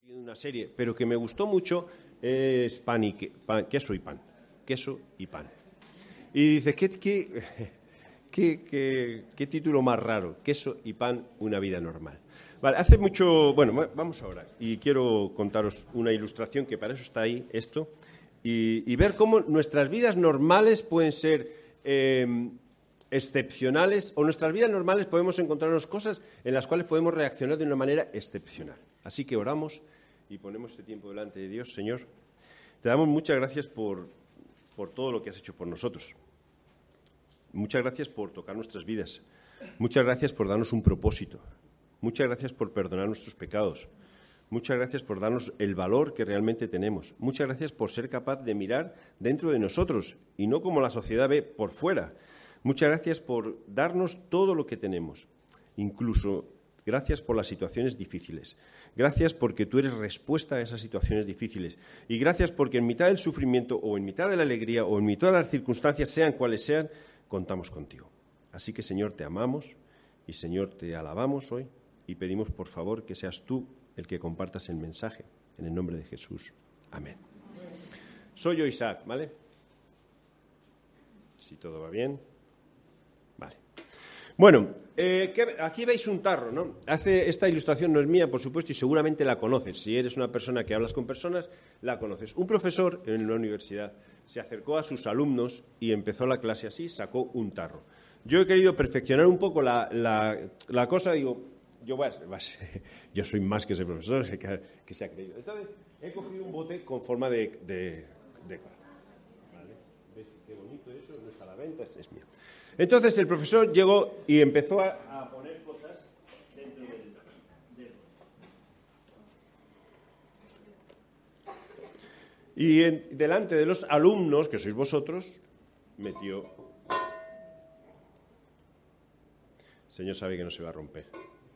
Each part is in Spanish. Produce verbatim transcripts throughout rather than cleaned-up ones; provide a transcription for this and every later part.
Una serie, pero que me gustó mucho es pan y que, pan, queso y pan, queso y pan. Y dice, ¿qué, qué, qué, qué, qué título más raro? Queso y pan, una vida normal. Vale, hace mucho, bueno, vamos a orar y quiero contaros una ilustración que para eso está ahí esto y, y ver cómo nuestras vidas normales pueden ser eh, excepcionales o nuestras vidas normales podemos encontrarnos cosas en las cuales podemos reaccionar de una manera excepcional. Así que oramos y ponemos este tiempo delante de Dios. Señor, te damos muchas gracias por, por todo lo que has hecho por nosotros. Muchas gracias por tocar nuestras vidas. Muchas gracias por darnos un propósito. Muchas gracias por perdonar nuestros pecados. Muchas gracias por darnos el valor que realmente tenemos. Muchas gracias por ser capaz de mirar dentro de nosotros y no como la sociedad ve por fuera. Muchas gracias por darnos todo lo que tenemos, incluso gracias por las situaciones difíciles. Gracias porque tú eres respuesta a esas situaciones difíciles. Y gracias porque en mitad del sufrimiento o en mitad de la alegría o en mitad de las circunstancias, sean cuales sean, contamos contigo. Así que, Señor, te amamos y, Señor, te alabamos hoy y pedimos, por favor, que seas tú el que compartas el mensaje. En el nombre de Jesús. Amén. Soy yo, Isaac, ¿vale? Si todo va bien. Vale. Bueno, eh, aquí veis un tarro, ¿no? Hace, esta ilustración no es mía, por supuesto, y seguramente la conoces. Si eres una persona que hablas con personas, la conoces. Un profesor en una universidad se acercó a sus alumnos y empezó la clase así, sacó un tarro. Yo he querido perfeccionar un poco la, la, la cosa, digo, yo, voy a, yo soy más que ese profesor que, que se ha creído. Entonces, he cogido un bote con forma de, de, de corazón. ¿Vale? ¿Ves qué bonito eso? No está a la venta, es, es mío. Entonces el profesor llegó y empezó a, a poner cosas dentro del, del... Y en, delante de los alumnos, que sois vosotros, metió... El Señor sabe que no se va a romper.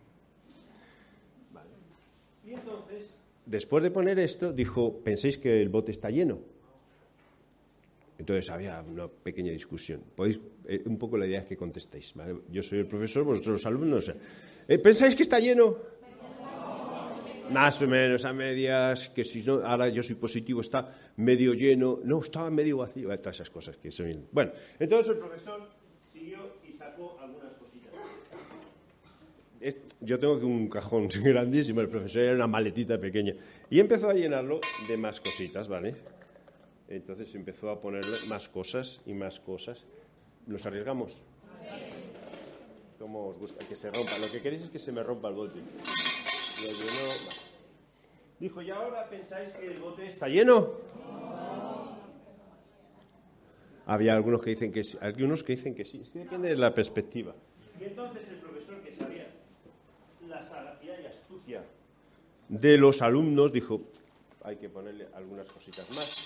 Vale. Y entonces, después de poner esto, dijo, ¿pensáis que el bote está lleno? Entonces había una pequeña discusión. Podéis, eh, un poco la idea es que contestéis, ¿vale? Yo soy el profesor, vosotros los alumnos. O sea, ¿eh, ¿pensáis que está lleno? Más o menos a medias, que si no, ahora yo soy positivo, está medio lleno. No, estaba medio vacío. Todas esas cosas que son... Bueno, entonces el profesor siguió y sacó algunas cositas. Es, yo tengo aquí un cajón grandísimo, el profesor era una maletita pequeña. Y empezó a llenarlo de más cositas, ¿vale? Entonces empezó a ponerle más cosas y más cosas. ¿Nos arriesgamos? Sí. ¿Cómo os gusta? Que se rompa. Lo que queréis es que se me rompa el bote. Lo llenó. Dijo, ¿y ahora pensáis que el bote está lleno? No. Había algunos que dicen que sí. Algunos que dicen que sí. Es que depende de la perspectiva. Y entonces el profesor, que sabía la sagacidad y astucia de los alumnos, dijo, hay que ponerle algunas cositas más.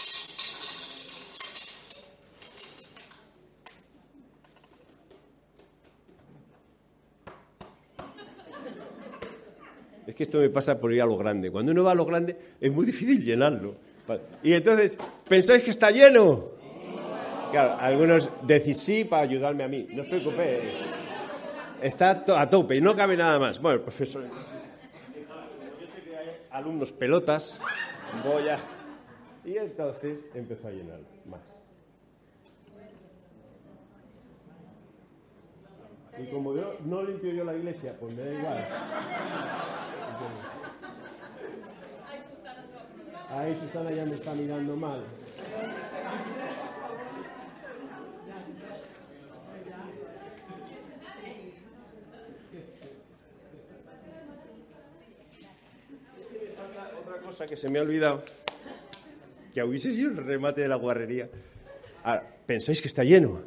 Es que esto me pasa por ir a lo grande. Cuando uno va a lo grande es muy difícil llenarlo. Vale. Y entonces, ¿pensáis que está lleno? Claro, algunos decís sí para ayudarme a mí. No os preocupéis. Está a tope y no cabe nada más. Bueno, profesor, yo sé que hay alumnos pelotas, voy a... Y entonces empezó a llenar más. Y como yo no limpio yo la iglesia, pues me da igual. Ahí Susana ya me está mirando mal. Es que me falta otra cosa que se me ha olvidado, que hubiese sido el remate de la guarrería. Ahora, ¿pensáis que está lleno?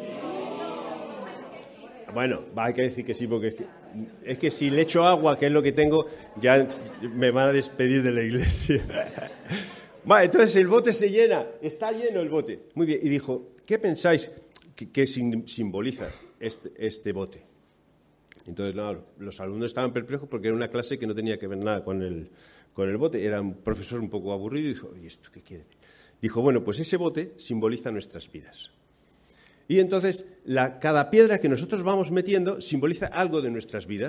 Bueno, va, hay que decir que sí, porque es que, es que si le echo agua, que es lo que tengo, ya me van a despedir de la iglesia. Vale, entonces el bote se llena, está lleno el bote. Muy bien, y dijo, ¿qué pensáis que, que simboliza este, este bote? Entonces, no, los alumnos estaban perplejos porque era una clase que no tenía que ver nada con el, con el bote. Era un profesor un poco aburrido y dijo, ¿y esto qué quiere decir? Dijo, bueno, pues ese bote simboliza nuestras vidas. Y entonces, la, cada piedra que nosotros vamos metiendo simboliza algo de nuestras vidas.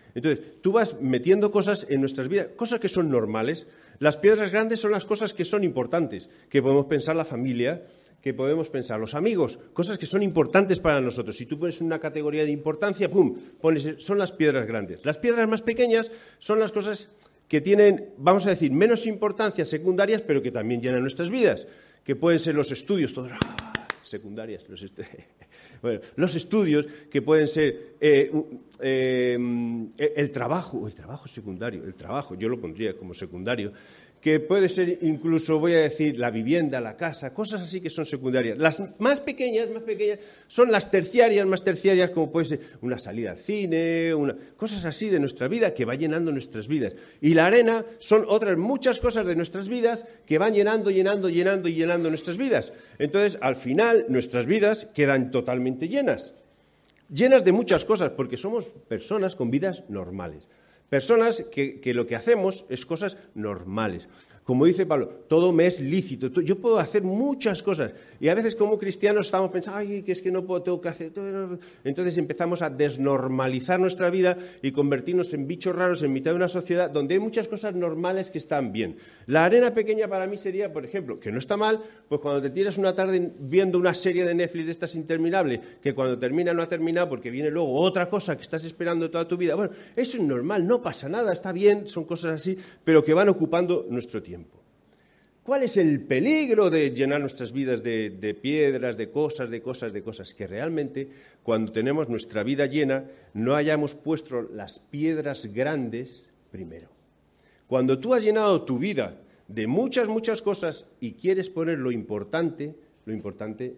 Entonces, tú vas metiendo cosas en nuestras vidas, cosas que son normales. Las piedras grandes son las cosas que son importantes, que podemos pensar la familia, que podemos pensar los amigos, cosas que son importantes para nosotros. Si tú pones una categoría de importancia, ¡pum!, pones, son las piedras grandes. Las piedras más pequeñas son las cosas que tienen, vamos a decir, menos importancia, secundarias, pero que también llenan nuestras vidas, que pueden ser los estudios, todo, secundarias, los, est bueno, los estudios, que pueden ser eh, eh, el trabajo, el trabajo secundario, el trabajo, yo lo pondría como secundario, que puede ser incluso, voy a decir, la vivienda, la casa, cosas así que son secundarias. Las más pequeñas, más pequeñas, son las terciarias, más terciarias, como puede ser una salida al cine, una, cosas así de nuestra vida que va llenando nuestras vidas. Y la arena son otras muchas cosas de nuestras vidas que van llenando, llenando, llenando y llenando nuestras vidas. Entonces, al final, nuestras vidas quedan totalmente llenas. Llenas de muchas cosas, porque somos personas con vidas normales. Personas que, que lo que hacemos es cosas normales. Como dice Pablo, todo me es lícito. Yo puedo hacer muchas cosas. Y a veces como cristianos estamos pensando, ay, que es que no puedo, tengo que hacer todo. Entonces empezamos a desnormalizar nuestra vida y convertirnos en bichos raros en mitad de una sociedad donde hay muchas cosas normales que están bien. La arena pequeña para mí sería, por ejemplo, que no está mal, pues cuando te tiras una tarde viendo una serie de Netflix de estas interminables, que cuando termina no ha terminado porque viene luego otra cosa que estás esperando toda tu vida. Bueno, eso es normal, no pasa nada, está bien, son cosas así, pero que van ocupando nuestro tiempo. ¿Cuál es el peligro de llenar nuestras vidas de, de piedras, de cosas, de cosas, de cosas? Que realmente, cuando tenemos nuestra vida llena, no hayamos puesto las piedras grandes primero. Cuando tú has llenado tu vida de muchas, muchas cosas y quieres poner lo importante, lo importante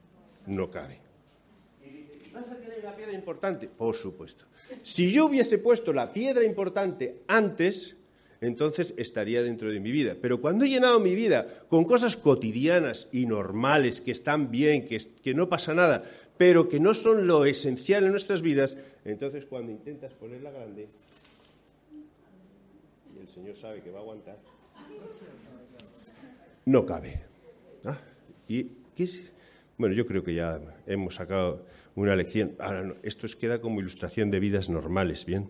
no cabe. ¿Vas a tener la piedra importante? Por supuesto. Si yo hubiese puesto la piedra importante antes, entonces estaría dentro de mi vida. Pero cuando he llenado mi vida con cosas cotidianas y normales, que están bien, que, que no pasa nada, pero que no son lo esencial en nuestras vidas, entonces cuando intentas ponerla grande, y el Señor sabe que va a aguantar, no cabe. ¿Ah? ¿Y qué es? Bueno, yo creo que ya hemos sacado una lección. Ahora, no, esto os queda como ilustración de vidas normales, ¿bien?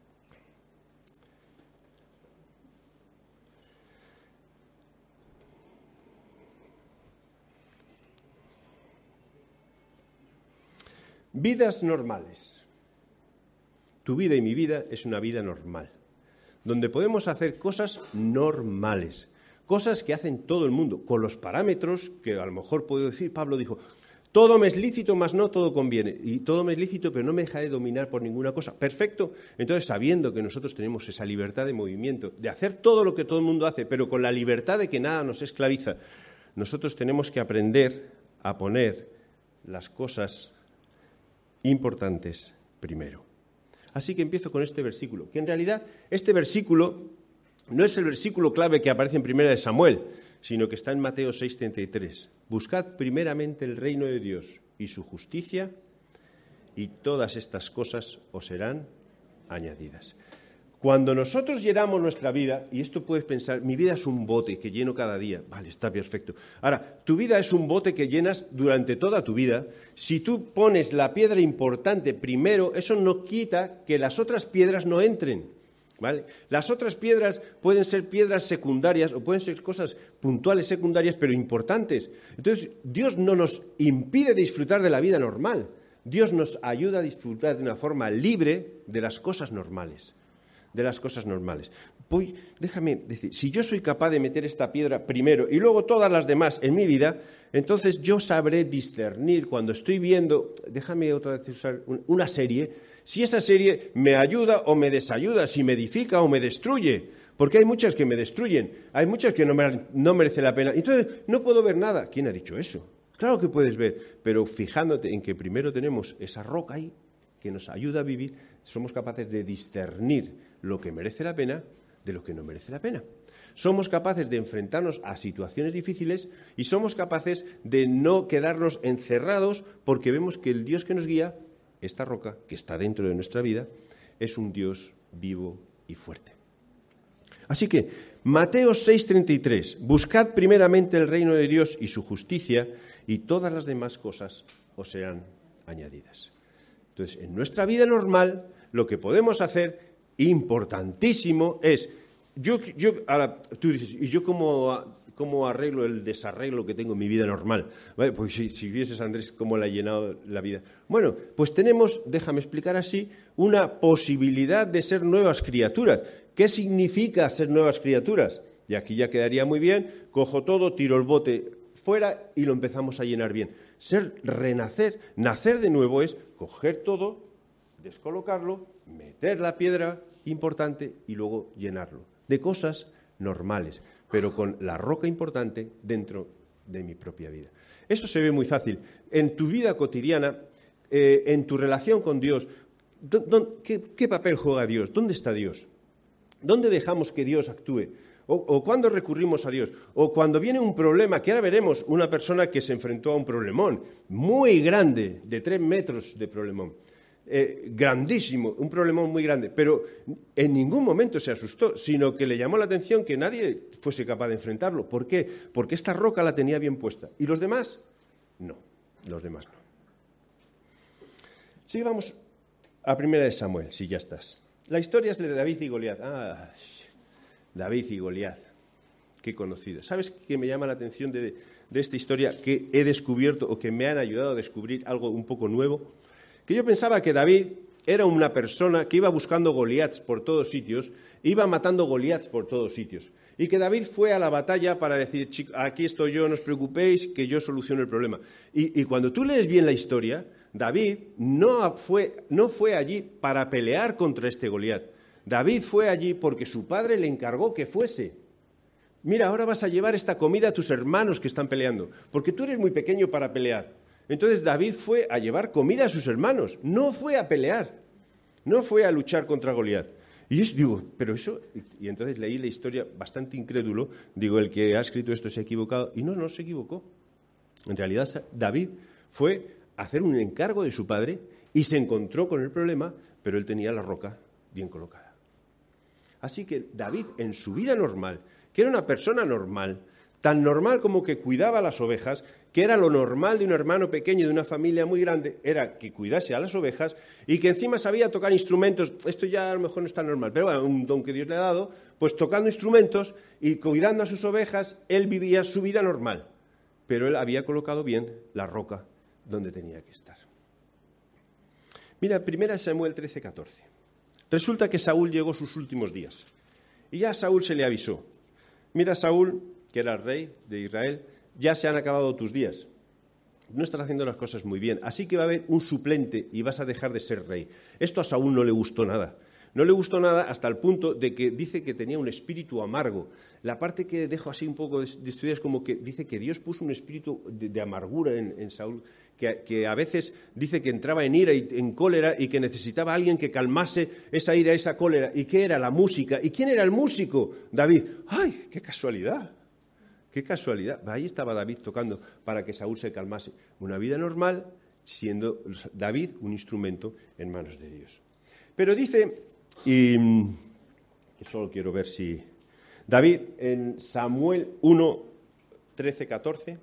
Vidas normales. Tu vida y mi vida es una vida normal, donde podemos hacer cosas normales, cosas que hacen todo el mundo, con los parámetros que a lo mejor puedo decir. Pablo dijo, todo me es lícito, mas no todo conviene. Y todo me es lícito, pero no me dejaré dominar por ninguna cosa. Perfecto. Entonces, sabiendo que nosotros tenemos esa libertad de movimiento, de hacer todo lo que todo el mundo hace, pero con la libertad de que nada nos esclaviza, nosotros tenemos que aprender a poner las cosas importantes primero. Así que empiezo con este versículo, que en realidad este versículo no es el versículo clave que aparece en Primera de Samuel, sino que está en Mateo seis treinta y tres. Buscad primeramente el reino de Dios y su justicia, y todas estas cosas os serán añadidas. Cuando nosotros llenamos nuestra vida, y esto puedes pensar, mi vida es un bote que lleno cada día. Vale, está perfecto. Ahora, tu vida es un bote que llenas durante toda tu vida. Si tú pones la piedra importante primero, eso no quita que las otras piedras no entren. ¿Vale? Las otras piedras pueden ser piedras secundarias o pueden ser cosas puntuales secundarias, pero importantes. Entonces, Dios no nos impide disfrutar de la vida normal. Dios nos ayuda a disfrutar de una forma libre de las cosas normales. de las cosas normales. Voy, déjame decir, si yo soy capaz de meter esta piedra primero y luego todas las demás en mi vida, entonces yo sabré discernir cuando estoy viendo, déjame otra vez usar una serie, si esa serie me ayuda o me desayuda, si me edifica o me destruye, porque hay muchas que me destruyen, hay muchas que no, me, no merece la pena, entonces no puedo ver nada. ¿Quién ha dicho eso? Claro que puedes ver, pero fijándote en que primero tenemos esa roca ahí que nos ayuda a vivir, somos capaces de discernir lo que merece la pena de lo que no merece la pena. Somos capaces de enfrentarnos a situaciones difíciles y somos capaces de no quedarnos encerrados porque vemos que el Dios que nos guía, esta roca que está dentro de nuestra vida, es un Dios vivo y fuerte. Así que, Mateo seis treinta y tres, buscad primeramente el reino de Dios y su justicia y todas las demás cosas os serán añadidas. Entonces, en nuestra vida normal, lo que podemos hacer importantísimo es, yo, yo ahora tú dices, ¿y yo cómo, cómo arreglo el desarreglo que tengo en mi vida normal? ¿Vale? Pues si, si vieses, Andrés, cómo le ha llenado la vida. Bueno, pues tenemos, déjame explicar así, una posibilidad de ser nuevas criaturas. ¿Qué significa ser nuevas criaturas? Y aquí ya quedaría muy bien, cojo todo, tiro el bote fuera y lo empezamos a llenar bien. Ser, renacer, nacer de nuevo es coger todo, descolocarlo, meter la piedra importante y luego llenarlo de cosas normales, pero con la roca importante dentro de mi propia vida. Eso se ve muy fácil. En tu vida cotidiana, eh, en tu relación con Dios, ¿qué, ¿qué papel juega Dios? ¿Dónde está Dios? ¿Dónde dejamos que Dios actúe? O, o cuando recurrimos a Dios, o cuando viene un problema, que ahora veremos una persona que se enfrentó a un problemón muy grande, de tres metros de problemón, eh, grandísimo, un problemón muy grande, pero en ningún momento se asustó, sino que le llamó la atención que nadie fuese capaz de enfrentarlo. ¿Por qué? Porque esta roca la tenía bien puesta. ¿Y los demás? No, los demás no. Sí, vamos a Primera de Samuel, si ya estás. La historia es de David y Goliat. Ah, David y Goliat, qué conocido. ¿Sabes qué me llama la atención de, de esta historia que he descubierto o que me han ayudado a descubrir algo un poco nuevo? Que yo pensaba que David era una persona que iba buscando Goliats por todos sitios, iba matando Goliats por todos sitios. Y que David fue a la batalla para decir, aquí estoy yo, no os preocupéis, que yo soluciono el problema. Y, y cuando tú lees bien la historia, David no fue, no fue allí para pelear contra este Goliat. David fue allí porque su padre le encargó que fuese. Mira, ahora vas a llevar esta comida a tus hermanos que están peleando, porque tú eres muy pequeño para pelear. Entonces David fue a llevar comida a sus hermanos, no fue a pelear, no fue a luchar contra Goliat. Y yo digo, pero eso... Y entonces leí la historia bastante incrédulo, digo, el que ha escrito esto se ha equivocado, y no, no se equivocó. En realidad David fue a hacer un encargo de su padre y se encontró con el problema, pero él tenía la roca bien colocada. Así que David, en su vida normal, que era una persona normal, tan normal como que cuidaba las ovejas, que era lo normal de un hermano pequeño de una familia muy grande, era que cuidase a las ovejas y que encima sabía tocar instrumentos. Esto ya a lo mejor no es tan normal, pero bueno, un don que Dios le ha dado, pues tocando instrumentos y cuidando a sus ovejas, él vivía su vida normal. Pero él había colocado bien la roca donde tenía que estar. Mira, Primera Samuel trece, catorce. Resulta que Saúl llegó sus últimos días y ya a Saúl se le avisó. Mira, Saúl, que era el rey de Israel, ya se han acabado tus días. No estás haciendo las cosas muy bien, así que va a haber un suplente y vas a dejar de ser rey. Esto a Saúl no le gustó nada. No le gustó nada hasta el punto de que dice que tenía un espíritu amargo. La parte que dejo así un poco de estudiar es como que dice que Dios puso un espíritu de, de amargura en, en Saúl, que, que a veces dice que entraba en ira y en cólera y que necesitaba a alguien que calmase esa ira, esa cólera. ¿Y qué era? La música. ¿Y quién era el músico? David. ¡Ay, qué casualidad! ¡Qué casualidad! Ahí estaba David tocando para que Saúl se calmase. Una vida normal, siendo David un instrumento en manos de Dios. Pero dice... Y que solo quiero ver si... David, en Samuel uno, trece, catorce,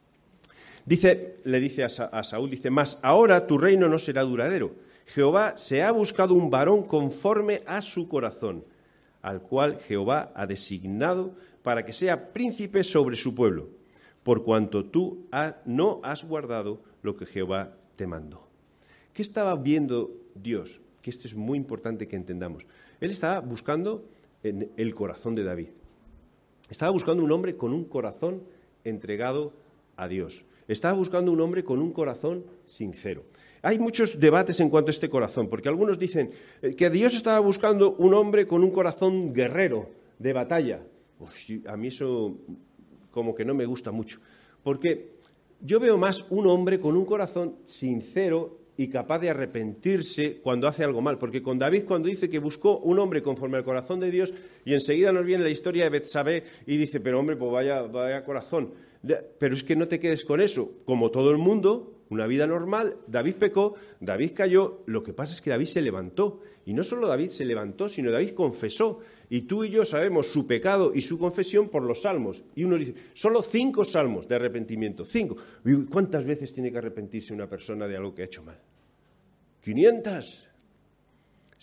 dice, le dice a, Sa- a Saúl, dice, mas ahora tu reino no será duradero. Jehová se ha buscado un varón conforme a su corazón, al cual Jehová ha designado para que sea príncipe sobre su pueblo, por cuanto tú ha, no has guardado lo que Jehová te mandó. ¿Qué estaba viendo Dios? Que esto es muy importante que entendamos. Él estaba buscando en el corazón de David. Estaba buscando un hombre con un corazón entregado a Dios. Estaba buscando un hombre con un corazón sincero. Hay muchos debates en cuanto a este corazón, porque algunos dicen que Dios estaba buscando un hombre con un corazón guerrero, de batalla. Uf, a mí eso como que no me gusta mucho, porque yo veo más un hombre con un corazón sincero y capaz de arrepentirse cuando hace algo mal. Porque con David, cuando dice que buscó un hombre conforme al corazón de Dios, y enseguida nos viene la historia de Betsabé y dice, pero hombre, pues vaya, vaya corazón. Pero es que no te quedes con eso. Como todo el mundo, una vida normal, David pecó, David cayó. Lo que pasa es que David se levantó. Y no solo David se levantó, sino David confesó. Y tú y yo sabemos su pecado y su confesión por los salmos. Y uno dice, solo cinco salmos de arrepentimiento. Cinco. ¿Cuántas veces tiene que arrepentirse una persona de algo que ha hecho mal? ¿quinientas?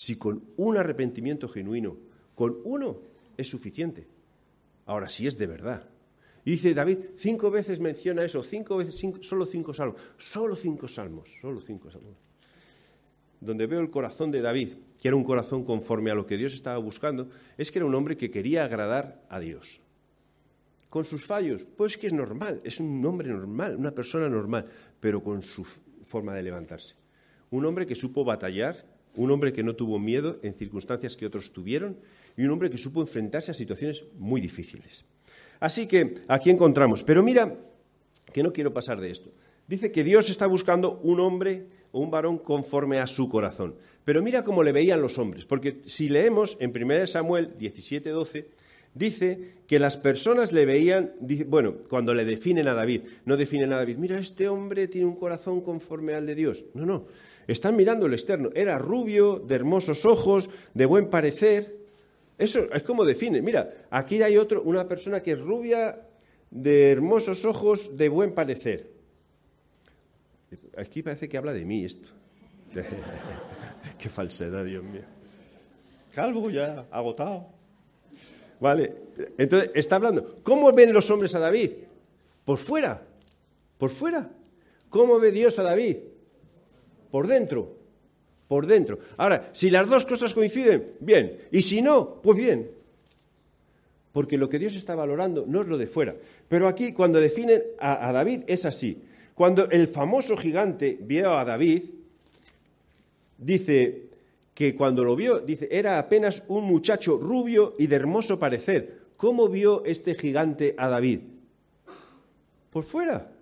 si con un arrepentimiento genuino, con uno es suficiente. Ahora, si es de verdad. Y dice David, cinco veces menciona eso, cinco veces, cinco, solo cinco salmos, solo cinco salmos, solo cinco salmos. Donde veo el corazón de David, que era un corazón conforme a lo que Dios estaba buscando, es que era un hombre que quería agradar a Dios. Con sus fallos, pues que es normal, es un hombre normal, una persona normal, pero con su forma de levantarse. Un hombre que supo batallar, un hombre que no tuvo miedo en circunstancias que otros tuvieron y un hombre que supo enfrentarse a situaciones muy difíciles. Así que aquí encontramos, pero mira que no quiero pasar de esto. Dice que Dios está buscando un hombre o un varón conforme a su corazón. Pero mira cómo le veían los hombres, porque si leemos en primera Samuel diecisiete doce, dice que las personas le veían, dice, bueno, cuando le definen a David, no definen a David, mira, este hombre tiene un corazón conforme al de Dios. No, no, están mirando el externo. Era rubio, de hermosos ojos, de buen parecer. Eso es como define. Mira, aquí hay otro, una persona que es rubia, de hermosos ojos, de buen parecer. Aquí parece que habla de mí esto. Qué falsedad, Dios mío. Calvo ya, agotado. Vale, entonces está hablando. ¿Cómo ven los hombres a David? Por fuera, por fuera. ¿Cómo ve Dios a David? Por dentro, por dentro. Ahora, si las dos cosas coinciden, bien. Y si no, pues bien. Porque lo que Dios está valorando no es lo de fuera. Pero aquí, cuando definen a, a David, es así. Cuando el famoso gigante vio a David, dice que cuando lo vio, dice, era apenas un muchacho rubio y de hermoso parecer. ¿Cómo vio este gigante a David? Por fuera.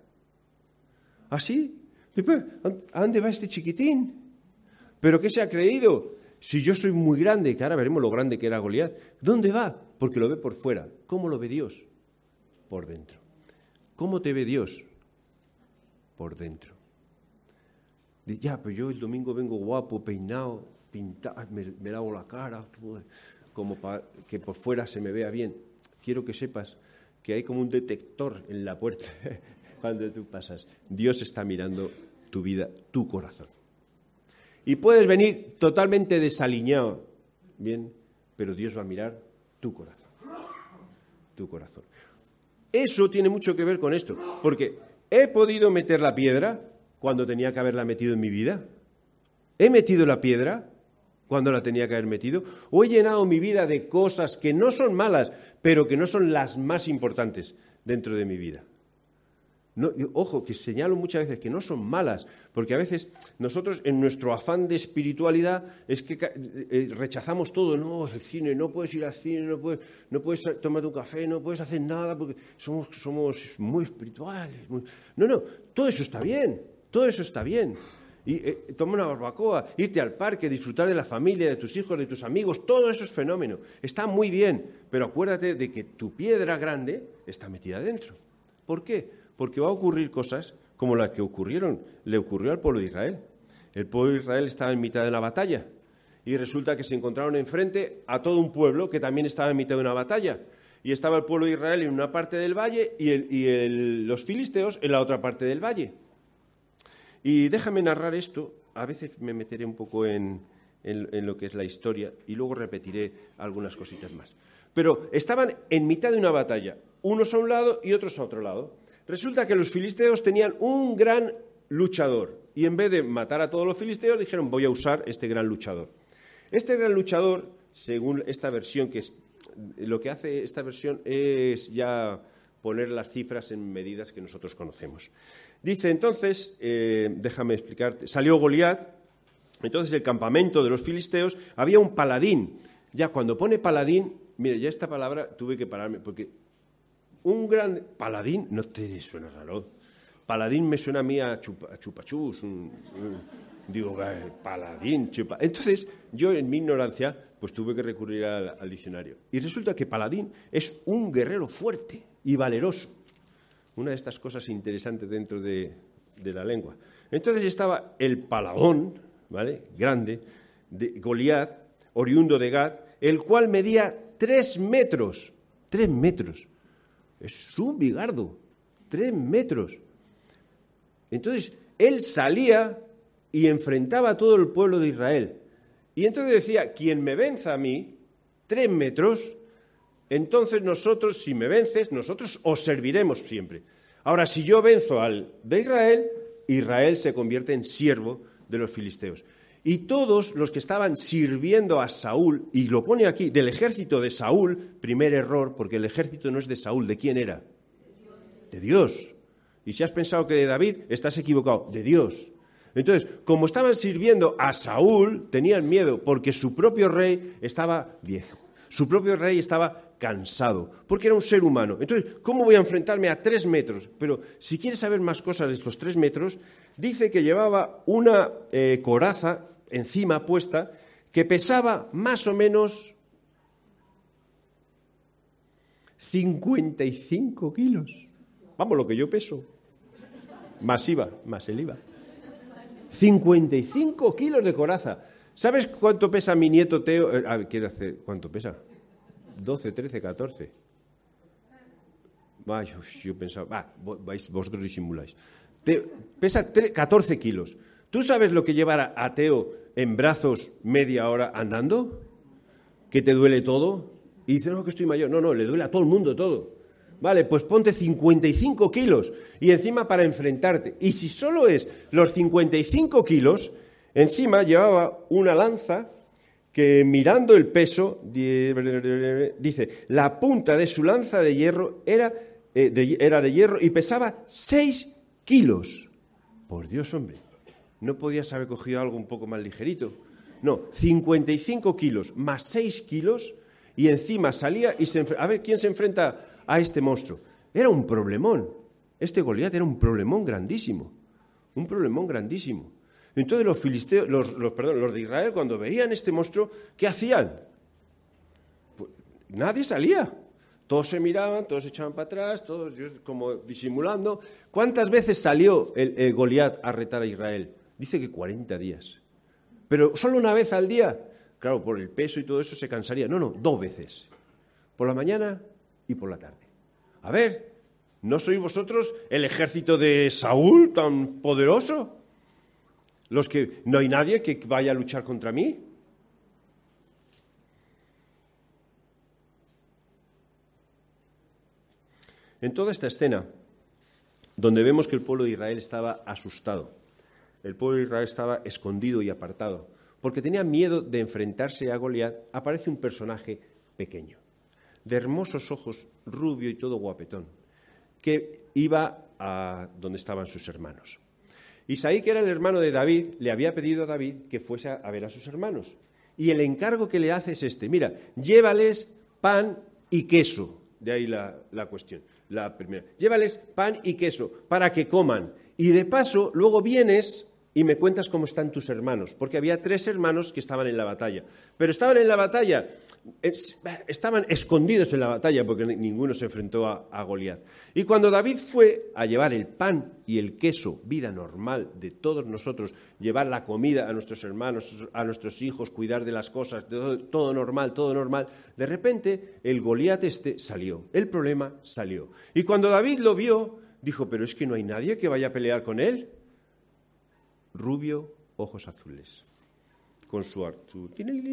¿Así? ¿A dónde va este chiquitín? ¿Pero qué se ha creído? Si yo soy muy grande, que ahora veremos lo grande que era Goliat, ¿dónde va? Porque lo ve por fuera. ¿Cómo lo ve Dios? Por dentro. ¿Cómo te ve Dios? Por dentro. Ya, pues yo el domingo vengo guapo, peinado, pintado, me, me lavo la cara, como para que por fuera se me vea bien. Quiero que sepas que hay como un detector en la puerta cuando tú pasas. Dios está mirando tu vida, tu corazón. Y puedes venir totalmente desaliñado, bien, pero Dios va a mirar tu corazón. Tu corazón. Eso tiene mucho que ver con esto, porque ¿he podido meter la piedra cuando tenía que haberla metido en mi vida? ¿He metido la piedra cuando la tenía que haber metido? ¿O he llenado mi vida de cosas que no son malas, pero que no son las más importantes dentro de mi vida? No, yo, ojo, que señalo muchas veces que no son malas, porque a veces nosotros en nuestro afán de espiritualidad es que eh, rechazamos todo. No, el cine, no puedes ir al cine, no puedes, no puedes tomar un café, no puedes hacer nada porque somos, somos muy espirituales. Muy... No, no, todo eso está bien, todo eso está bien. Y eh, tomar una barbacoa, irte al parque, disfrutar de la familia, de tus hijos, de tus amigos, todo eso es fenómeno. Está muy bien, pero acuérdate de que tu piedra grande está metida dentro. ¿Por qué? Porque va a ocurrir cosas como las que ocurrieron, le ocurrió al pueblo de Israel. El pueblo de Israel estaba en mitad de la batalla y resulta que se encontraron enfrente a todo un pueblo que también estaba en mitad de una batalla. Y estaba el pueblo de Israel en una parte del valle y, el, y el, los filisteos en la otra parte del valle. Y déjame narrar esto, a veces me meteré un poco en, en, en lo que es la historia y luego repetiré algunas cositas más. Pero estaban en mitad de una batalla, unos a un lado y otros a otro lado. Resulta que los filisteos tenían un gran luchador y en vez de matar a todos los filisteos dijeron voy a usar este gran luchador. Este gran luchador, según esta versión, que es lo que hace esta versión es ya poner las cifras en medidas que nosotros conocemos. Dice entonces, eh, déjame explicarte, salió Goliat, entonces el campamento de los filisteos había un paladín. Ya cuando pone paladín, mire, ya esta palabra tuve que pararme porque un gran paladín, ¿no te suena raro? Paladín me suena a mí a, chupa, a chupachus, un, un, digo, paladín, chupa. Entonces yo en mi ignorancia pues tuve que recurrir al, al diccionario. Y resulta que paladín es un guerrero fuerte y valeroso. Una de estas cosas interesantes dentro de, de la lengua. Entonces estaba el paladón, ¿vale?, grande, de Goliat, oriundo de Gat, el cual medía tres metros. Tres metros. Es un bigardo. Tres metros. Entonces, él salía y enfrentaba a todo el pueblo de Israel. Y entonces decía, quien me venza a mí, tres metros, entonces nosotros, si me vences, nosotros os serviremos siempre. Ahora, si yo venzo al de Israel, Israel se convierte en siervo de los filisteos. Y todos los que estaban sirviendo a Saúl, y lo pone aquí, del ejército de Saúl, primer error, porque el ejército no es de Saúl, ¿de quién era? De Dios. Y si has pensado que de David, estás equivocado, de Dios. Entonces, como estaban sirviendo a Saúl, tenían miedo, porque su propio rey estaba viejo. Su propio rey estaba cansado, porque era un ser humano. Entonces, ¿cómo voy a enfrentarme a tres metros? Pero si quieres saber más cosas de estos tres metros, dice que llevaba una eh, coraza encima puesta que pesaba más o menos cincuenta y cinco kilos. Vamos, lo que yo peso. Más I V A, más el I V A. cincuenta y cinco kilos de coraza. ¿Sabes cuánto pesa mi nieto Teo? A ver, ¿quiere hacer? ¿Cuánto pesa? doce, trece, catorce. Ay, yo pensaba, ah, vais, vosotros disimuláis. Teo, pesa catorce kilos. ¿Tú sabes lo que llevar a Teo en brazos media hora andando? ¿Que te duele todo? Y dice, no, que estoy mayor. No, no, le duele a todo el mundo todo. Vale, pues ponte cincuenta y cinco kilos y encima para enfrentarte. Y si solo es los cincuenta y cinco kilos, encima llevaba una lanza que mirando el peso, dice, la punta de su lanza de hierro era, eh, de, era de hierro y pesaba seis kilos. Por Dios, hombre, ¿no podías haber cogido algo un poco más ligerito? No, cincuenta y cinco kilos más seis kilos y encima salía y se... A ver, ¿quién se enfrenta a este monstruo? Era un problemón. Este Goliat era un problemón grandísimo. Un problemón grandísimo. Entonces los filisteos, los, los, perdón, los de Israel, cuando veían este monstruo, ¿qué hacían? Pues, nadie salía. Todos se miraban, todos se echaban para atrás, todos como disimulando. ¿Cuántas veces salió el, el Goliat a retar a Israel? Dice que cuarenta días. Pero solo una vez al día. Claro, por el peso y todo eso se cansaría. No, no, dos veces. Por la mañana y por la tarde. A ver, ¿no sois vosotros el ejército de Saúl tan poderoso? Los que no hay nadie que vaya a luchar contra mí. En toda esta escena, donde vemos que el pueblo de Israel estaba asustado, el pueblo de Israel estaba escondido y apartado, porque tenía miedo de enfrentarse a Goliat, aparece un personaje pequeño, de hermosos ojos, rubio y todo guapetón, que iba a donde estaban sus hermanos. Isaí, que era el hermano de David, le había pedido a David que fuese a ver a sus hermanos. Y el encargo que le hace es este, mira, llévales pan y queso. De ahí la, la cuestión, la primera. Llévales pan y queso para que coman. Y de paso, luego vienes y me cuentas cómo están tus hermanos. Porque había tres hermanos que estaban en la batalla. Pero estaban en la batalla, estaban escondidos en la batalla porque ninguno se enfrentó a, a Goliat. Y cuando David fue a llevar el pan y el queso, vida normal de todos nosotros, llevar la comida a nuestros hermanos, a nuestros hijos, cuidar de las cosas, todo, todo normal, todo normal, de repente el Goliat este salió, el problema salió. Y cuando David lo vio, dijo, pero es que no hay nadie que vaya a pelear con él. Rubio, ojos azules, con su artu.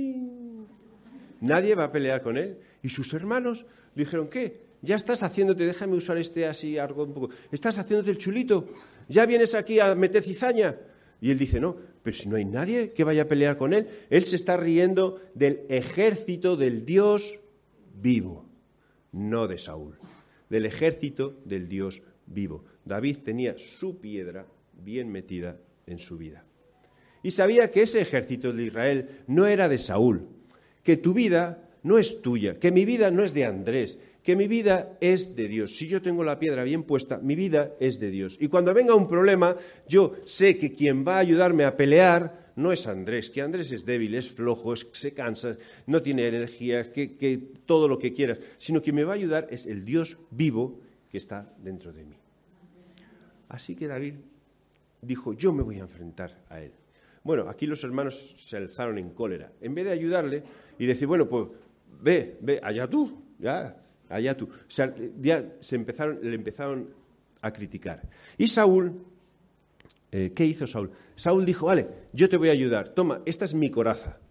Nadie va a pelear con él. Y sus hermanos le dijeron, ¿qué? Ya estás haciéndote, déjame usar este así algo un poco, estás haciéndote el chulito, ya vienes aquí a meter cizaña. Y él dice, no, pero si no hay nadie que vaya a pelear con él. Él se está riendo del ejército del Dios vivo, no de Saúl, del ejército del Dios vivo. David tenía su piedra bien metida en su vida. Y sabía que ese ejército de Israel no era de Saúl, que tu vida no es tuya, que mi vida no es de Andrés, que mi vida es de Dios. Si yo tengo la piedra bien puesta, mi vida es de Dios. Y cuando venga un problema, yo sé que quien va a ayudarme a pelear no es Andrés, que Andrés es débil, es flojo, es, se cansa, no tiene energía, que, que todo lo que quieras, sino que me va a ayudar es el Dios vivo que está dentro de mí. Así que David dijo, yo me voy a enfrentar a él. Bueno, aquí los hermanos se alzaron en cólera. En vez de ayudarle y decir, bueno, pues ve, ve, allá tú, ya, allá tú. O sea, ya se empezaron, le empezaron a criticar. Y Saúl, eh, ¿qué hizo Saúl? Saúl dijo, vale, yo te voy a ayudar. Toma, esta es mi coraza.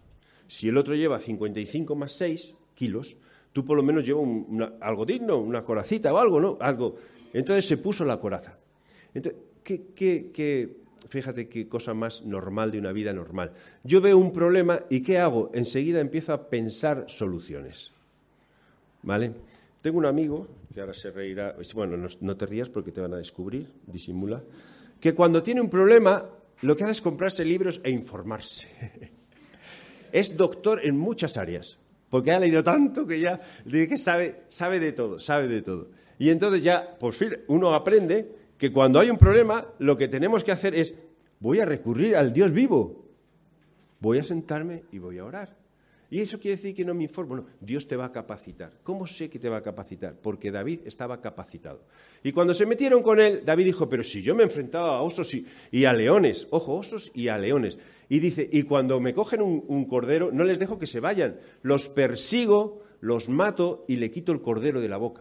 Si el otro lleva cincuenta y cinco más seis kilos, tú por lo menos llevas un, una, algo digno, una coracita o algo, ¿no? Algo. Entonces se puso la coraza. Entonces, ¿qué, qué, qué, fíjate qué cosa más normal de una vida normal. Yo veo un problema y ¿qué hago? Enseguida empiezo a pensar soluciones. ¿Vale? Tengo un amigo, que ahora se reirá, bueno, no, no te rías porque te van a descubrir, disimula, que cuando tiene un problema lo que hace es comprarse libros e informarse. Es doctor en muchas áreas, porque ha leído tanto que ya que sabe, sabe de todo, sabe de todo. Y entonces ya, por fin, uno aprende que cuando hay un problema, lo que tenemos que hacer es, voy a recurrir al Dios vivo, voy a sentarme y voy a orar. ¿Y eso quiere decir que no me informo? No, Dios te va a capacitar. ¿Cómo sé que te va a capacitar? Porque David estaba capacitado. Y cuando se metieron con él, David dijo, pero si yo me he enfrentado a osos y, y a leones, ojo, osos y a leones. Y dice, y cuando me cogen un, un cordero, no les dejo que se vayan, los persigo, los mato y le quito el cordero de la boca.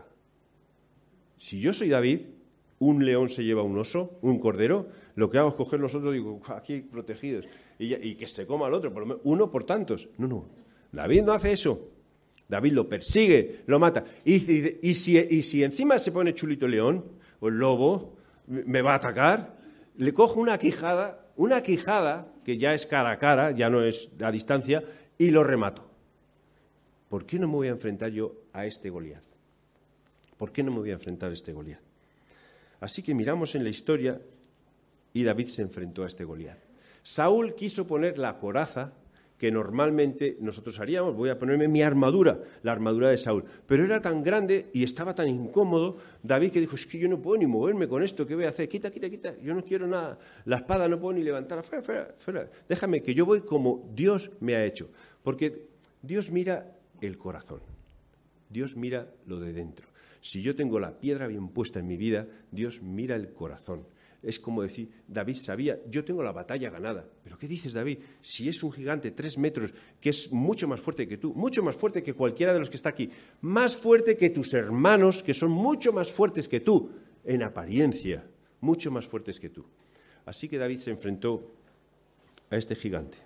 Si yo soy David, un león se lleva un oso, un cordero, lo que hago es coger los otros y digo, aquí protegidos, y, y que se coma al otro, por lo menos uno por tantos. No, no, David no hace eso. David lo persigue, lo mata. Y, y, y, si, y si encima se pone chulito el león, o el lobo, me va a atacar, le cojo una quijada, una quijada, que ya es cara a cara, ya no es a distancia, y lo remato. ¿Por qué no me voy a enfrentar yo a este Goliat? ¿Por qué no me voy a enfrentar a este Goliat? Así que miramos en la historia y David se enfrentó a este Goliat. Saúl quiso poner la coraza que normalmente nosotros haríamos, voy a ponerme mi armadura, la armadura de Saúl, pero era tan grande y estaba tan incómodo, David, que dijo, es que yo no puedo ni moverme con esto, ¿qué voy a hacer? Quita, quita, quita, yo no quiero nada, la espada no puedo ni levantarla, fuera, fuera, fuera, déjame que yo voy como Dios me ha hecho, porque Dios mira el corazón, Dios mira lo de dentro. Si yo tengo la piedra bien puesta en mi vida, Dios mira el corazón. Es como decir, David sabía, yo tengo la batalla ganada. ¿Pero qué dices, David? Si es un gigante, tres metros, que es mucho más fuerte que tú, mucho más fuerte que cualquiera de los que está aquí, más fuerte que tus hermanos, que son mucho más fuertes que tú, en apariencia, mucho más fuertes que tú. Así que David se enfrentó a este gigante.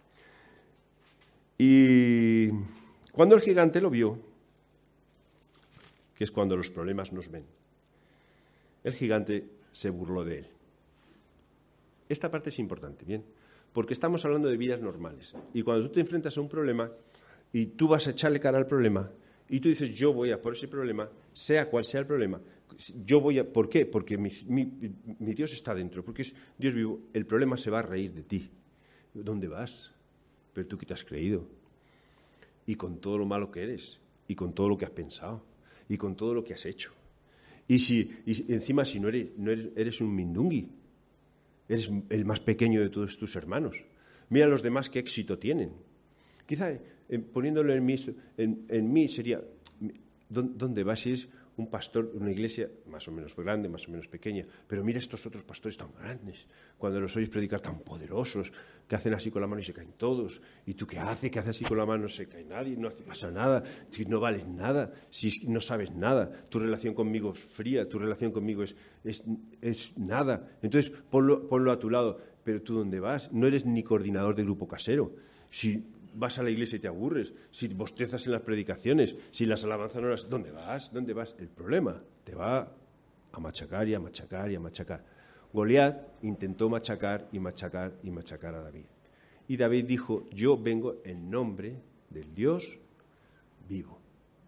Y cuando el gigante lo vio, que es cuando los problemas nos ven, el gigante se burló de él. Esta parte es importante, ¿bien? Porque estamos hablando de vidas normales. Y cuando tú te enfrentas a un problema y tú vas a echarle cara al problema y tú dices, yo voy a por ese problema, sea cual sea el problema, yo voy a... ¿Por qué? Porque mi, mi, mi Dios está dentro, porque es Dios vivo, el problema se va a reír de ti. ¿Dónde vas? Pero tú que te has creído. Y con todo lo malo que eres, y con todo lo que has pensado, y con todo lo que has hecho. Y si y encima si no eres, no eres, eres un mindungui, eres el más pequeño de todos tus hermanos. Mira los demás qué éxito tienen. Quizá eh, poniéndolo en mí, en, en mí sería, ¿dónde vas? Si es un pastor de una iglesia más o menos grande, más o menos pequeña, pero mira estos otros pastores tan grandes, cuando los oyes predicar tan poderosos, que hacen así con la mano y se caen todos, y tú qué haces, que haces así con la mano, no se cae nadie, no pasa nada, si no vales nada, si no sabes nada, tu relación conmigo es fría, tu relación conmigo es, es, es nada, entonces ponlo, ponlo a tu lado, pero tú ¿dónde vas? No eres ni coordinador de grupo casero, si vas a la iglesia y te aburres, si bostezas en las predicaciones, si las alabanzas no las... ¿Dónde vas? ¿Dónde vas? El problema te va a machacar y a machacar y a machacar. Goliat intentó machacar y machacar y machacar a David. Y David dijo, yo vengo en nombre del Dios vivo.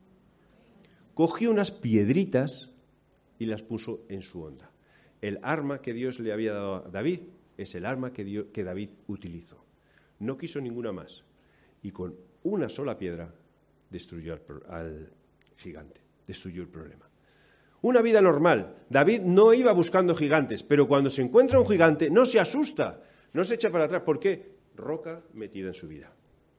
Cogió unas piedritas y las puso en su onda. El arma que Dios le había dado a David es el arma que, Dios, que David utilizó. No quiso ninguna más. Y con una sola piedra destruyó al, al gigante, destruyó el problema. Una vida normal. David no iba buscando gigantes, pero cuando se encuentra un gigante no se asusta, no se echa para atrás. ¿Por qué? Roca metida en su vida.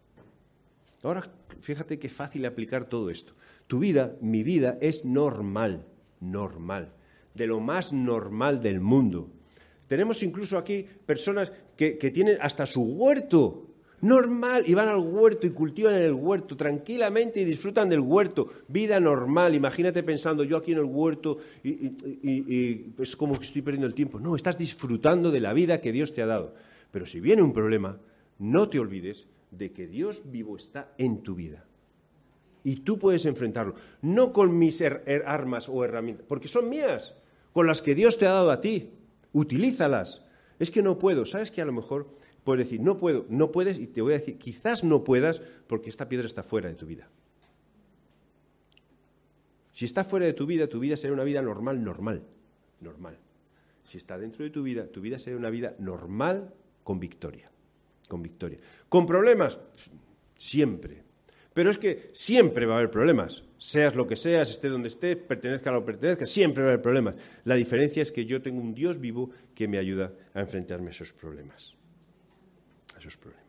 Ahora, fíjate qué fácil aplicar todo esto. Tu vida, mi vida, es normal, normal, de lo más normal del mundo. Tenemos incluso aquí personas que, que tienen hasta su huerto normal, y van al huerto y cultivan en el huerto tranquilamente y disfrutan del huerto. Vida normal, imagínate pensando yo aquí en el huerto y, y, y, y es como que estoy perdiendo el tiempo. No, estás disfrutando de la vida que Dios te ha dado. Pero si viene un problema, no te olvides de que Dios vivo está en tu vida. Y tú puedes enfrentarlo, no con mis er- er- armas o herramientas, porque son mías, con las que Dios te ha dado a ti. Utilízalas. Es que no puedo. ¿Sabes que a lo mejor puedes decir, no puedo, no puedes, y te voy a decir, quizás no puedas porque esta piedra está fuera de tu vida. Si está fuera de tu vida, tu vida será una vida normal, normal, normal. Si está dentro de tu vida, tu vida será una vida normal con victoria, con victoria. ¿Con problemas? Siempre. Pero es que siempre va a haber problemas. Seas lo que seas, estés donde estés, pertenezca a lo que pertenezca, siempre va a haber problemas. La diferencia es que yo tengo un Dios vivo que me ayuda a enfrentarme a esos problemas. A esos problemas.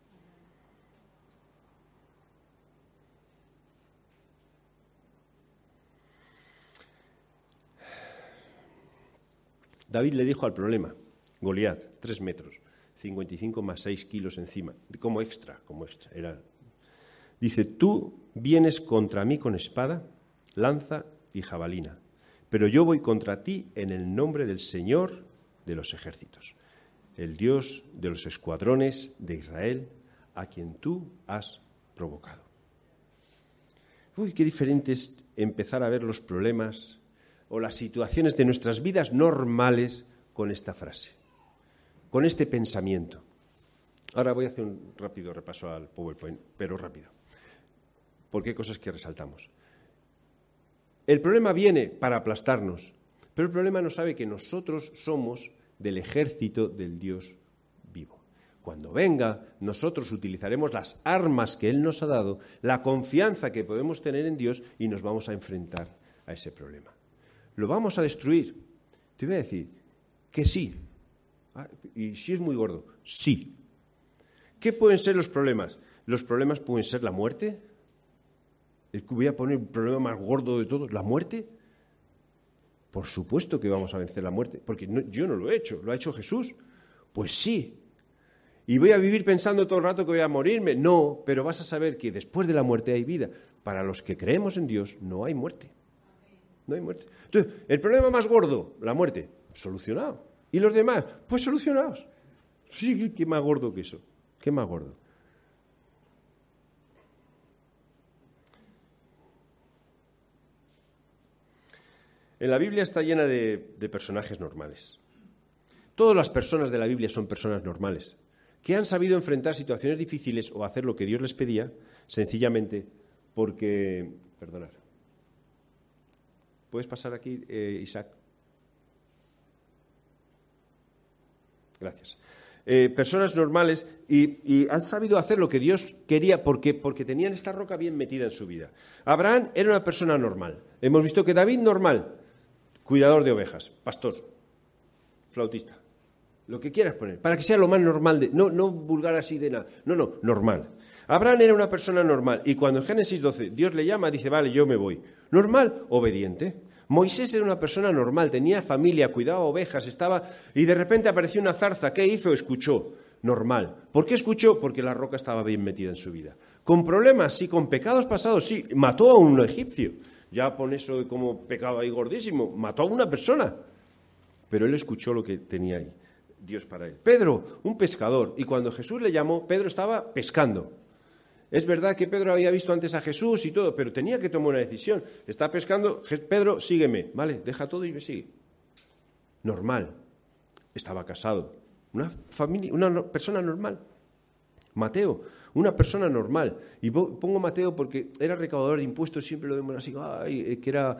David le dijo al problema, Goliat, tres metros, cincuenta y cinco más seis kilos encima, como extra, como extra. Era, dice, tú vienes contra mí con espada, lanza y jabalina, pero yo voy contra ti en el nombre del Señor de los ejércitos, el Dios de los escuadrones de Israel, a quien tú has provocado. Uy, qué diferente es empezar a ver los problemas o las situaciones de nuestras vidas normales con esta frase, con este pensamiento. Ahora voy a hacer un rápido repaso al PowerPoint, pero rápido, porque hay cosas que resaltamos. El problema viene para aplastarnos, pero el problema no sabe que nosotros somos del ejército del Dios vivo. Cuando venga, nosotros utilizaremos las armas que Él nos ha dado, la confianza que podemos tener en Dios y nos vamos a enfrentar a ese problema. ¿Lo vamos a destruir? Te voy a decir que sí. Ah, y si es muy gordo, sí. ¿Qué pueden ser los problemas? Los problemas pueden ser la muerte. Voy a poner el problema más gordo de todos, ¿la muerte? Por supuesto que vamos a vencer la muerte, porque no, yo no lo he hecho, ¿lo ha hecho Jesús? Pues sí. ¿Y voy a vivir pensando todo el rato que voy a morirme? No, pero vas a saber que después de la muerte hay vida. Para los que creemos en Dios no hay muerte. No hay muerte. Entonces, el problema más gordo, la muerte, solucionado. ¿Y los demás? Pues solucionados. Sí, qué más gordo que eso. Qué más gordo. En la Biblia está llena de, de personajes normales. Todas las personas de la Biblia son personas normales, que han sabido enfrentar situaciones difíciles o hacer lo que Dios les pedía, sencillamente porque... Perdonad. ¿Puedes pasar aquí, eh, Isaac? Gracias. Eh, personas normales y, y han sabido hacer lo que Dios quería porque, porque tenían esta roca bien metida en su vida. Abraham era una persona normal. Hemos visto que David, normal, cuidador de ovejas, pastor, flautista, lo que quieras poner, para que sea lo más normal, de, no, no vulgar así de nada, no, no, normal. Abraham era una persona normal y cuando en Génesis doce Dios le llama, dice, vale, yo me voy. Normal, obediente. Moisés era una persona normal, tenía familia, cuidaba ovejas, estaba... Y de repente apareció una zarza. ¿Qué hizo? Escuchó. Normal. ¿Por qué escuchó? Porque la roca estaba bien metida en su vida. Con problemas, sí, con pecados pasados, sí. Mató a un egipcio. Ya pon eso de como pecado ahí gordísimo. Mató a una persona. Pero él escuchó lo que tenía ahí Dios para él. Pedro, un pescador. Y cuando Jesús le llamó, Pedro estaba pescando. Es verdad que Pedro había visto antes a Jesús y todo, pero tenía que tomar una decisión. Está pescando, Pedro, sígueme. Vale, deja todo y me sigue. Normal. Estaba casado. Una familia, una persona normal. Mateo, una persona normal. Y pongo Mateo porque era recaudador de impuestos, siempre lo vemos así, ay, que era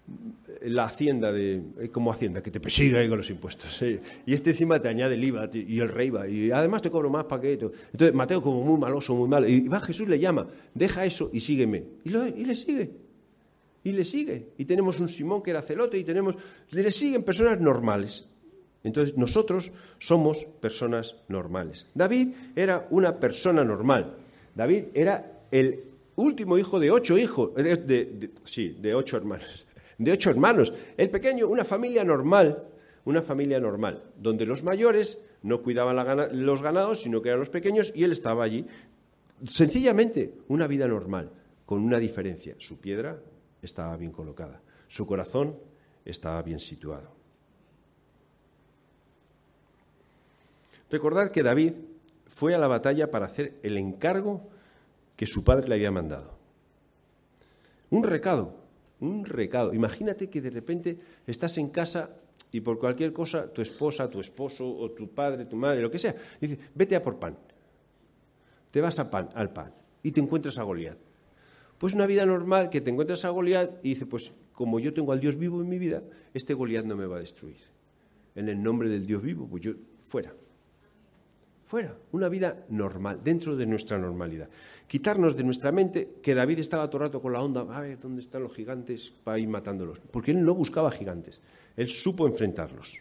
la hacienda, de como hacienda, que te persigue ahí con los impuestos. ¿eh? Y este encima te añade el I V A y el rey va, y además te cobro más paquete. Entonces Mateo como muy maloso, muy malo. Y va Jesús, le llama, deja eso y sígueme. Y, lo, y le sigue. Y le sigue. Y tenemos un Simón que era celote y tenemos... Le siguen personas normales. Entonces nosotros somos personas normales. David era una persona normal. David era el último hijo de ocho hijos. De, de, de, sí, de ocho hermanos. De ocho hermanos. El pequeño, una familia normal, una familia normal, donde los mayores no cuidaban la gana, los ganados, sino que eran los pequeños, y él estaba allí. Sencillamente, una vida normal, con una diferencia. Su piedra estaba bien colocada, su corazón estaba bien situado. Recordad que David fue a la batalla para hacer el encargo que su padre le había mandado. Un recado, un recado. Imagínate que de repente estás en casa y por cualquier cosa tu esposa, tu esposo o tu padre, tu madre, lo que sea, dice, vete a por pan. Te vas a pan, al pan y te encuentras a Goliat. Pues una vida normal que te encuentras a Goliat y dice, pues como yo tengo al Dios vivo en mi vida, este Goliat no me va a destruir. En el nombre del Dios vivo, pues yo, fuera. Fuera, una vida normal, dentro de nuestra normalidad. Quitarnos de nuestra mente que David estaba todo el rato con la onda, a ver, ¿dónde están los gigantes? Para ir matándolos. Porque él no buscaba gigantes, él supo enfrentarlos.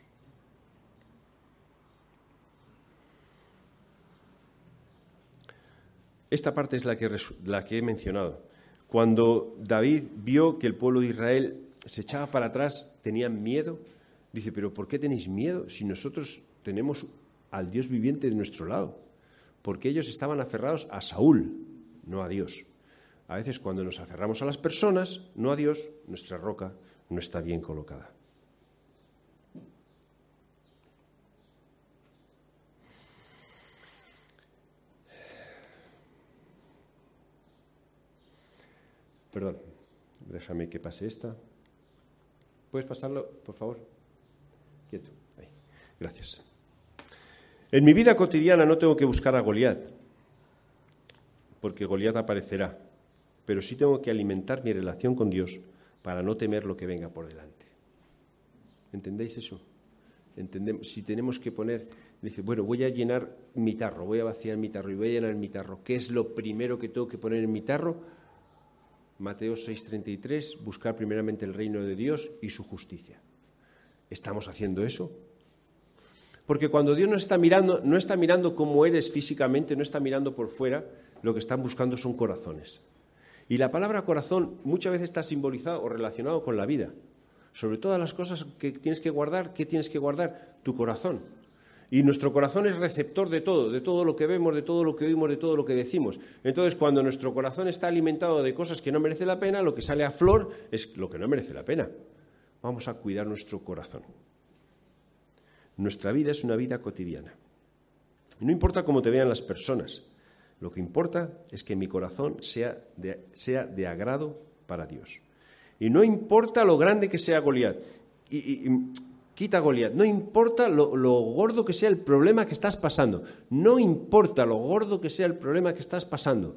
Esta parte es la que, la que he mencionado. Cuando David vio que el pueblo de Israel se echaba para atrás, tenían miedo. Dice, pero ¿por qué tenéis miedo si nosotros tenemos al Dios viviente de nuestro lado? Porque ellos estaban aferrados a Saúl, no a Dios. A veces cuando nos aferramos a las personas, no a Dios, nuestra roca no está bien colocada. Perdón, déjame que pase esta. ¿Puedes pasarlo, por favor? Quieto. Ahí. Gracias. En mi vida cotidiana no tengo que buscar a Goliat, porque Goliat aparecerá, pero sí tengo que alimentar mi relación con Dios para no temer lo que venga por delante. ¿Entendéis eso? Entendemos, si tenemos que poner, dice, bueno, voy a llenar mi tarro, voy a vaciar mi tarro y voy a llenar mi tarro. ¿Qué es lo primero que tengo que poner en mi tarro? Mateo seis treinta y tres, buscar primeramente el reino de Dios y su justicia. ¿Estamos haciendo eso? Porque cuando Dios nos está mirando, no está mirando cómo eres físicamente, no está mirando por fuera, lo que están buscando son corazones. Y la palabra corazón muchas veces está simbolizado o relacionado con la vida. Sobre todas las cosas que tienes que guardar, ¿qué tienes que guardar? Tu corazón. Y nuestro corazón es receptor de todo, de todo lo que vemos, de todo lo que oímos, de todo lo que decimos. Entonces, cuando nuestro corazón está alimentado de cosas que no merece la pena, lo que sale a flor es lo que no merece la pena. Vamos a cuidar nuestro corazón. Nuestra vida es una vida cotidiana. Y no importa cómo te vean las personas, lo que importa es que mi corazón sea de, sea de agrado para Dios. Y no importa lo grande que sea Goliat. Y, y, y, quita Goliat. No importa lo, lo gordo que sea el problema que estás pasando. No importa lo gordo que sea el problema que estás pasando.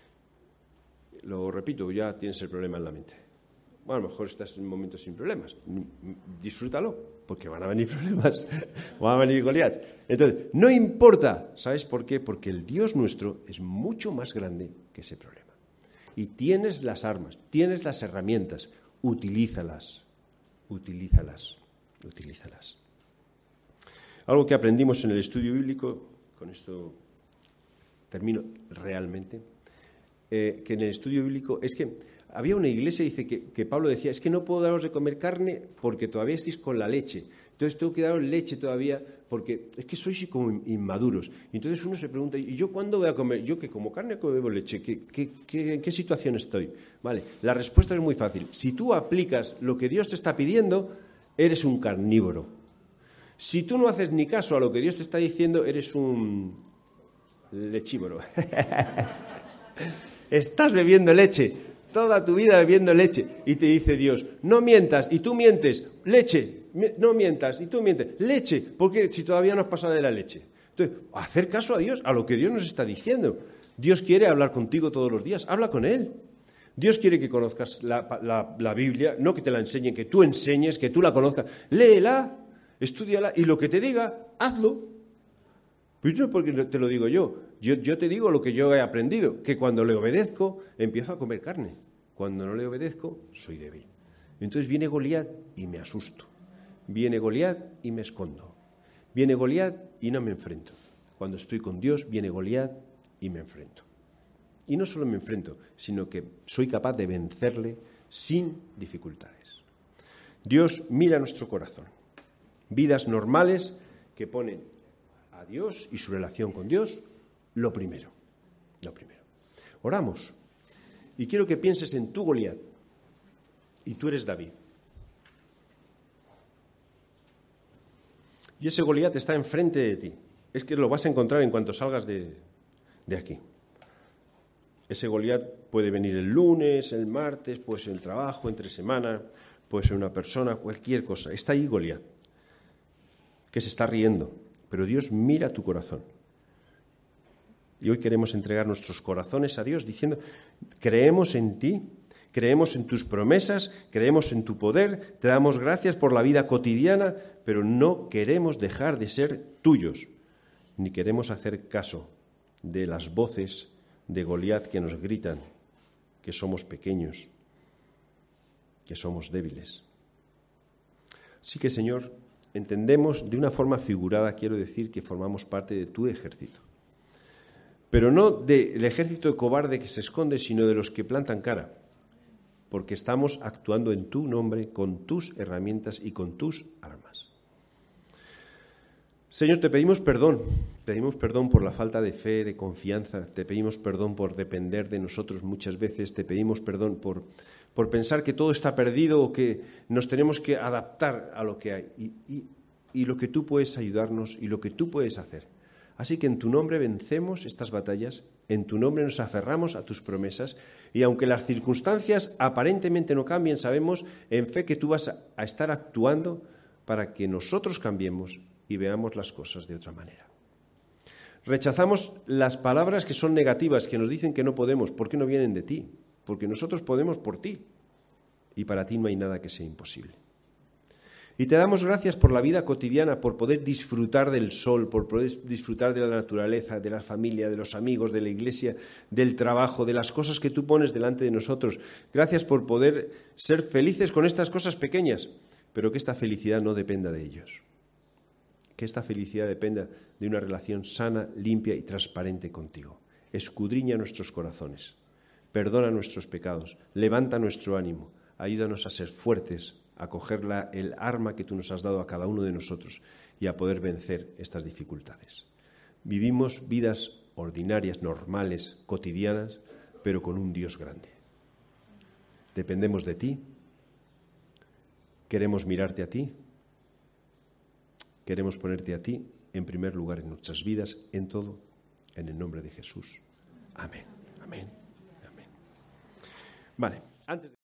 Lo repito, ya tienes el problema en la mente. Bueno, a lo mejor estás en momentos sin problemas. Disfrútalo, porque van a venir problemas. Van a venir Goliat. Entonces, no importa. ¿Sabes por qué? Porque el Dios nuestro es mucho más grande que ese problema. Y tienes las armas, tienes las herramientas. Utilízalas. Utilízalas. Utilízalas. Algo que aprendimos en el estudio bíblico, con esto termino realmente, eh, que en el estudio bíblico es que había una iglesia, dice que, que Pablo decía, es que no puedo daros de comer carne porque todavía estáis con la leche. Entonces tengo que daros leche todavía porque es que sois como inmaduros. Y entonces uno se pregunta, ¿y yo cuándo voy a comer? Yo que como carne o bebo leche, ¿qué, qué, qué, ¿en qué situación estoy? Vale, la respuesta es muy fácil. Si tú aplicas lo que Dios te está pidiendo, eres un carnívoro. Si tú no haces ni caso a lo que Dios te está diciendo, eres un lechívoro. Estás bebiendo leche, toda tu vida bebiendo leche. Y te dice Dios, no mientas, y tú mientes, leche, no mientas, y tú mientes, leche, porque si todavía no has pasado de la leche. Entonces, hacer caso a Dios, a lo que Dios nos está diciendo. Dios quiere hablar contigo todos los días, habla con Él. Dios quiere que conozcas la, la, la Biblia, no que te la enseñen, que tú enseñes, que tú la conozcas. Léela, estúdiala y lo que te diga, hazlo. Pues no porque te lo digo yo. yo. Yo te digo lo que yo he aprendido, que cuando le obedezco empiezo a comer carne. Cuando no le obedezco, soy débil. Entonces viene Goliat y me asusto. Viene Goliat y me escondo. Viene Goliat y no me enfrento. Cuando estoy con Dios, viene Goliat y me enfrento. Y no solo me enfrento, sino que soy capaz de vencerle sin dificultades. Dios mira nuestro corazón. Vidas normales que ponen a Dios y su relación con Dios lo primero. Lo primero. Oramos. Y quiero que pienses en tu Goliat. Y tú eres David. Y ese Goliat está enfrente de ti. es que lo vas a encontrar en cuanto salgas de, de aquí. Ese Goliat puede venir el lunes, el martes, puede ser el trabajo, entre semana, puede ser una persona, cualquier cosa. Está ahí Goliat, que se está riendo, pero Dios mira tu corazón. Y hoy queremos entregar nuestros corazones a Dios diciendo, creemos en ti, creemos en tus promesas, creemos en tu poder, te damos gracias por la vida cotidiana, pero no queremos dejar de ser tuyos, ni queremos hacer caso de las voces de Goliat que nos gritan que somos pequeños, que somos débiles. Así que, Señor, entendemos de una forma figurada, quiero decir, que formamos parte de tu ejército. Pero no del ejército de cobarde que se esconde, sino de los que plantan cara, porque estamos actuando en tu nombre, con tus herramientas y con tus armas. Señor, te pedimos perdón, pedimos perdón por la falta de fe, de confianza, te pedimos perdón por depender de nosotros muchas veces, te pedimos perdón por, por pensar que todo está perdido o que nos tenemos que adaptar a lo que hay y, y, y lo que tú puedes ayudarnos y lo que tú puedes hacer. Así que en tu nombre vencemos estas batallas, en tu nombre nos aferramos a tus promesas y aunque las circunstancias aparentemente no cambien, sabemos en fe que tú vas a, a estar actuando para que nosotros cambiemos y veamos las cosas de otra manera. Rechazamos las palabras que son negativas, que nos dicen que no podemos, porque no vienen de ti, porque nosotros podemos por ti y para ti no hay nada que sea imposible. Y te damos gracias por la vida cotidiana, por poder disfrutar del sol, por poder disfrutar de la naturaleza, de la familia, de los amigos, de la iglesia, del trabajo, de las cosas que tú pones delante de nosotros. Gracias por poder ser felices con estas cosas pequeñas, pero que esta felicidad no dependa de ellos. Que esta felicidad dependa de una relación sana, limpia y transparente contigo. Escudriña nuestros corazones, perdona nuestros pecados, levanta nuestro ánimo, ayúdanos a ser fuertes, a coger la, el arma que tú nos has dado a cada uno de nosotros y a poder vencer estas dificultades. Vivimos vidas ordinarias, normales, cotidianas, pero con un Dios grande. Dependemos de ti, queremos mirarte a ti, queremos ponerte a ti en primer lugar en nuestras vidas, en todo, en el nombre de Jesús. Amén. Amén. Amén. Vale. Antes de...